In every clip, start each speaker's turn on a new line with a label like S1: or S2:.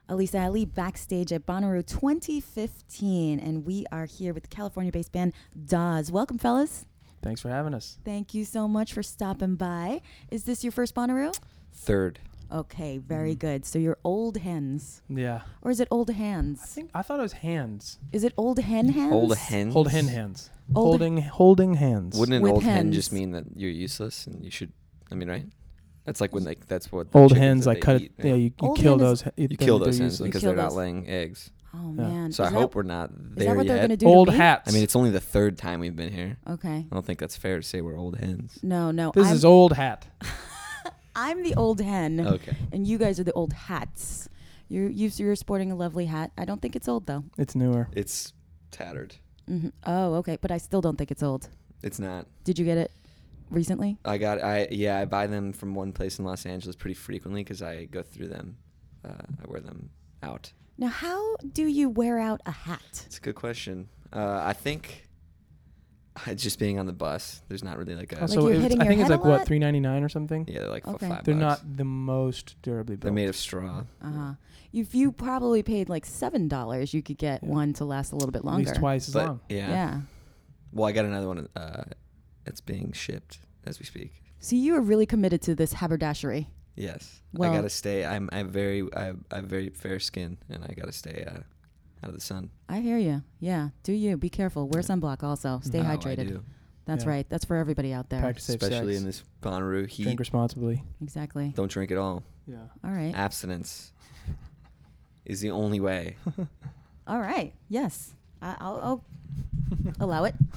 S1: Elisa Ali backstage at Bonnaroo 2015, and we are here with the California-based band Dawes. Welcome, fellas.
S2: Thanks for having us.
S1: Thank you so much for stopping by. Is this your first Bonnaroo?
S3: Third.
S1: Okay, very good. So you're old hens.
S2: Yeah.
S1: Or is it old hands?
S2: I thought it was hands.
S1: Is it old hen hands?
S3: Old hens?
S2: Hold hen hands.
S1: Old
S2: Holding hands.
S3: Wouldn't an
S1: With
S3: old hen
S1: hens.
S3: just mean that you're useless and you should, right? That's like when that's what
S2: Old
S3: chickens
S2: hens,
S3: that
S2: like
S3: they
S2: cut
S3: eat,
S2: it. Yeah, you
S1: Old
S2: kill
S1: hen is-
S2: those.
S3: You kill those
S2: they're
S3: hens
S2: useless.
S3: because
S1: kill
S3: they're not
S1: those.
S3: laying eggs.
S1: Oh,
S2: Yeah.
S1: man.
S3: So I
S1: Is
S3: hope we're not
S1: Is
S3: there
S1: that what they're
S3: yet.
S1: going to do
S2: Old
S1: to me?
S2: hats.
S3: I mean, it's only the third time we've been here.
S1: Okay.
S3: I don't think that's fair to say we're old hens.
S1: No.
S2: This is old hat.
S1: I'm the old hen,
S3: Okay.
S1: and you guys are the old hats. You're sporting a lovely hat. I don't think it's old, though.
S2: It's newer.
S3: It's tattered.
S1: Oh, okay. But I still don't think it's old.
S3: It's not.
S1: Did you get it recently?
S3: I buy them from one place in Los Angeles pretty frequently because I go through them. I wear them out.
S1: Now, how do you wear out a hat?
S3: It's a good question. I think just being on the bus, there's not really like a...
S1: Like
S2: So
S1: you're hitting
S2: I
S1: your
S2: think it's
S1: head
S2: like
S1: a
S2: what,
S1: lot?
S2: $3.99 or something.
S3: Yeah, they're like
S1: Okay.
S3: $5.
S2: They're not the most durably built.
S3: They're made of straw.
S1: Uh-huh. If you probably paid like $7, you could get
S2: Yeah.
S1: one to last a little bit
S2: at
S1: longer.
S2: least twice as
S3: But
S2: long.
S3: yeah. Well, I got another one that's being shipped as we speak.
S1: So you are really committed to this haberdashery.
S3: Yes.
S1: Well-
S3: I gotta stay. I have very fair skin, and I gotta stay out of the sun.
S1: I hear you. Yeah. Do you. Be careful. Wear
S3: Yeah.
S1: sunblock also. Stay
S3: Oh, I
S1: hydrated.
S3: do.
S1: That's
S2: Yeah.
S1: right. That's for everybody out there.
S2: Practice safe
S3: Especially
S2: sex.
S3: in this Bonnaroo heat.
S2: Drink responsibly.
S1: Exactly.
S3: Don't drink at all.
S2: Yeah.
S1: All right.
S3: Abstinence is the only way.
S1: All right. Yes. I'll allow it.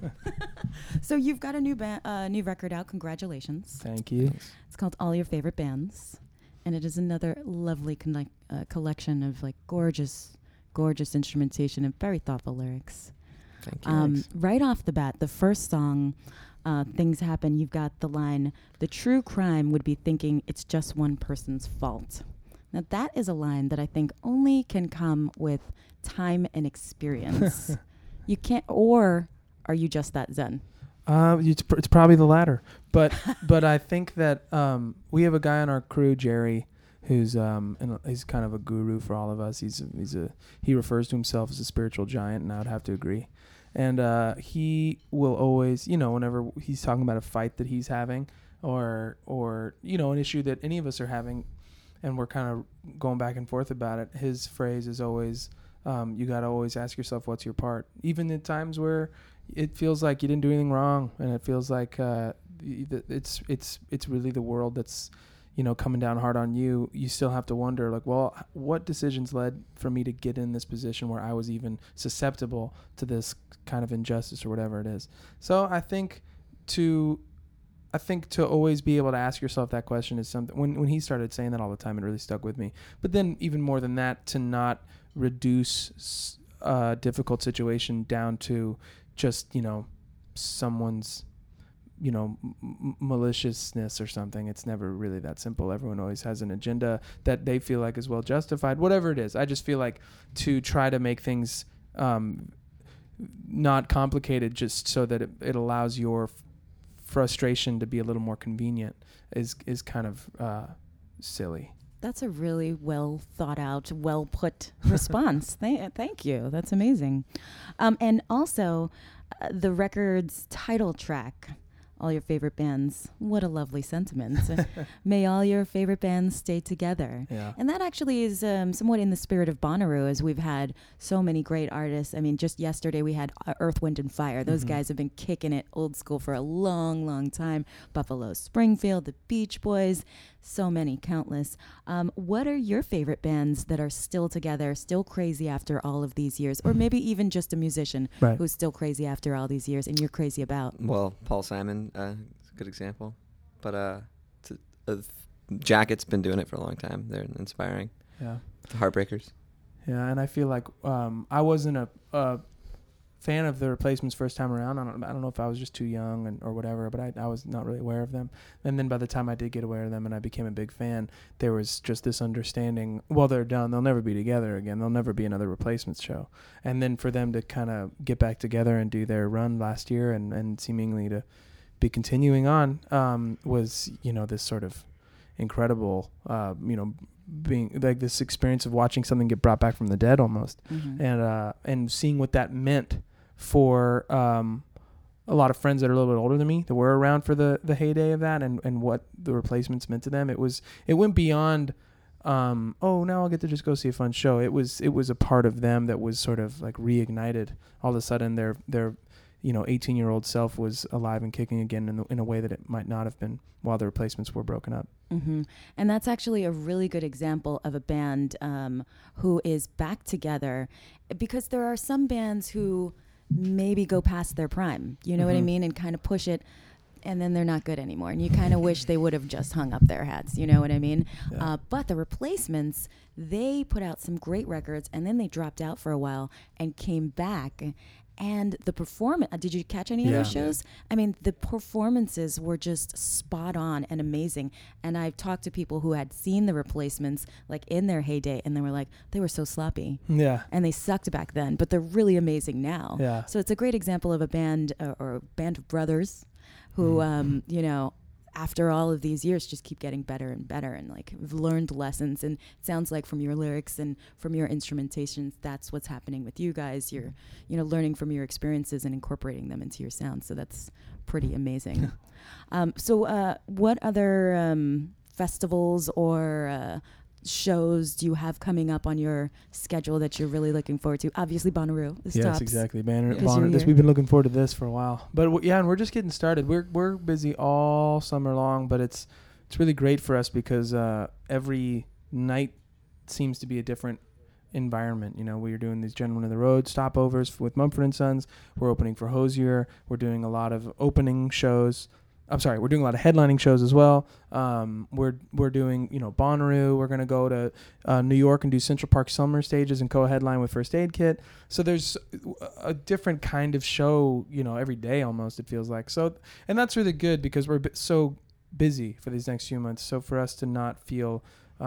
S1: So you've got a new record out. Congratulations.
S2: Thank you.
S1: It's called All Your Favorite Bands, and it is another lovely collection of like gorgeous instrumentation and very thoughtful lyrics.
S3: Thank you.
S1: Right off the bat, the first song, Things Happen, you've got the line, "The true crime would be thinking it's just one person's fault." Now that is a line that I think only can come with time and experience. You can't, or are you just that zen?
S2: It's probably the latter, but I think that we have a guy on our crew, Jerry, who's he's kind of a guru for all of us. He refers to himself as a spiritual giant, and I would have to agree. And he will always, whenever he's talking about a fight that he's having, or an issue that any of us are having, and we're kind of going back and forth about it, his phrase is always, you got to always ask yourself, what's your part? Even in times where it feels like you didn't do anything wrong, and it feels like it's really the world that's coming down hard on you. You still have to wonder, like, well, what decisions led for me to get in this position where I was even susceptible to this kind of injustice or whatever it is. So I think to always be able to ask yourself that question is something. When he started saying that all the time, it really stuck with me. But then even more than that, to not reduce a difficult situation down to just someone's maliciousness or something. It's never really that simple. Everyone always has an agenda that they feel like is well justified, whatever it is. I just feel like to try to make things not complicated, just so that it allows your frustration to be a little more convenient, is kind of silly.
S1: That's a really well thought out, well put response. Thank you. That's amazing. And also, the record's title track, All Your Favorite Bands. What a lovely sentiment. May all your favorite bands stay together.
S2: Yeah.
S1: And that actually is somewhat in the spirit of Bonnaroo, as we've had so many great artists. I mean, just yesterday we had Earth, Wind, and Fire. Those guys have been kicking it old school for a long, long time. Buffalo Springfield, the Beach Boys, so many, countless. What are your favorite bands that are still together, still crazy after all of these years? Or maybe even just a musician
S2: Right.
S1: who's still crazy after all these years and you're crazy about?
S3: Well, Paul Simon is a good example. But Jacket's been doing it for a long time. They're inspiring.
S2: Yeah.
S3: The Heartbreakers.
S2: Yeah, and I feel like I wasn't a fan of the Replacements first time around. I don't know if I was just too young or whatever, but I was not really aware of them. And then by the time I did get aware of them and I became a big fan, there was just this understanding, well, they're done. They'll never be together again. There'll never be another Replacements show. And then for them to kind of get back together and do their run last year and seemingly to be continuing on was, this sort of incredible, being like this experience of watching something get brought back from the dead almost, and seeing what that meant for a lot of friends that are a little bit older than me that were around for the heyday of that, and what the replacements meant to them. It went beyond now I'll get to just go see a fun show. It was a part of them that was sort of like reignited. All of a sudden their 18-year-old self was alive and kicking again in a way that it might not have been while the replacements were broken up.
S1: Mm-hmm. And that's actually a really good example of a band who is back together, because there are some bands who maybe go past their prime, you know what I mean, and kind of push it, and then they're not good anymore. And you kind of wish they would have just hung up their hats, you know what I mean?
S2: Yeah.
S1: But the Replacements, they put out some great records, and then they dropped out for a while and came back. And the performance, did you catch any of those shows? I mean, the performances were just spot on and amazing. And I've talked to people who had seen the Replacements like in their heyday, and they were like, they were so sloppy.
S2: Yeah.
S1: And they sucked back then, but they're really amazing now.
S2: Yeah.
S1: So it's a great example of a band or a band of brothers who, after all of these years, just keep getting better and better, and like have learned lessons. And it sounds like from your lyrics and from your instrumentations, that's what's happening with you guys. You're, learning from your experiences and incorporating them into your sound. So that's pretty amazing. So what other festivals or shows do you have coming up on your schedule that you're really looking forward to? Obviously, Bonnaroo.
S2: Yes, exactly.
S1: Because
S2: Bonnaroo. We've been looking forward to this for a while, but and we're just getting started. We're busy all summer long, but it's really great for us because every night seems to be a different environment. We're doing these Gentlemen of the Road stopovers with Mumford & Sons. We're opening for Hosier. We're doing a lot of opening shows. We're doing a lot of headlining shows as well. We're doing, Bonnaroo. We're going to go to New York and do Central Park summer stages and co-headline with First Aid Kit. So there's a different kind of show, every day almost, it feels like. So, and that's really good because we're so busy for these next few months. So for us to not feel,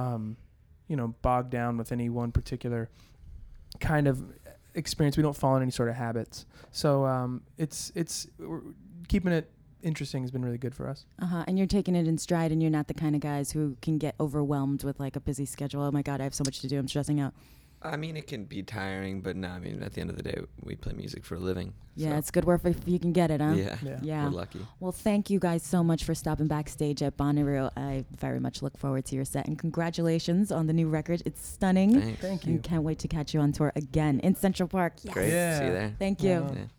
S2: bogged down with any one particular kind of experience, we don't fall in any sort of habits. So we're keeping it interesting has been really good for us.
S1: And you're taking it in stride, and you're not the kind of guys who can get overwhelmed with like a busy schedule. Oh my God, I have so much to do. I'm stressing out.
S3: I mean, it can be tiring, but no, I mean, at the end of the day, we play music for a living.
S1: Yeah,
S3: so.
S1: It's good work if you can get it, huh?
S3: Yeah. We're lucky.
S1: Well, thank you guys so much for stopping backstage at Bonnaroo. I very much look forward to your set, and congratulations on the new record. It's stunning.
S3: Thanks.
S2: Thank you.
S1: And can't wait to catch you on tour again in Central Park. Yes.
S3: Great.
S2: Yeah.
S3: See you there.
S1: Thank you.
S3: Yeah.